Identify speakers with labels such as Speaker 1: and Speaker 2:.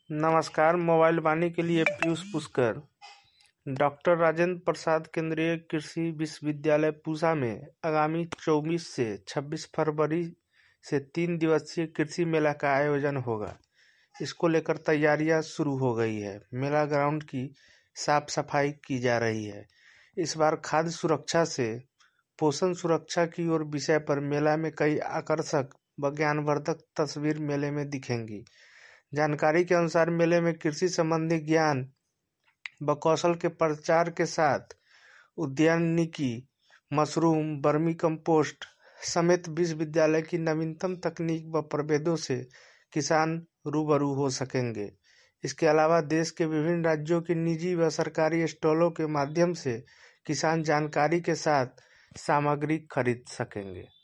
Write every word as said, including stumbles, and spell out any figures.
Speaker 1: नमस्कार। मोबाइल वाणी के लिए पीयूष पुष्कर। डॉक्टर राजेंद्र प्रसाद केंद्रीय कृषि विश्वविद्यालय पूसा में आगामी चौबीस से छब्बीस फरवरी से तीन दिवसीय कृषि मेला का आयोजन होगा। इसको लेकर तैयारियां शुरू हो गई है। मेला ग्राउंड की साफ सफाई की जा रही है। इस बार खाद्य सुरक्षा से पोषण सुरक्षा की ओर विषय पर मेला में कई आकर्षक व ज्ञानवर्धक तस्वीर मेले में दिखेंगी। जानकारी के अनुसार मेले में कृषि संबंधी ज्ञान व कौशल के प्रचार के साथ उद्यानिकी, मशरूम, वर्मी कंपोस्ट समेत विश्वविद्यालय की नवीनतम तकनीक व प्रभेदों से किसान रूबरू हो सकेंगे। इसके अलावा देश के विभिन्न राज्यों की निजी व सरकारी स्टॉलों के माध्यम से किसान जानकारी के साथ सामग्री खरीद सकेंगे।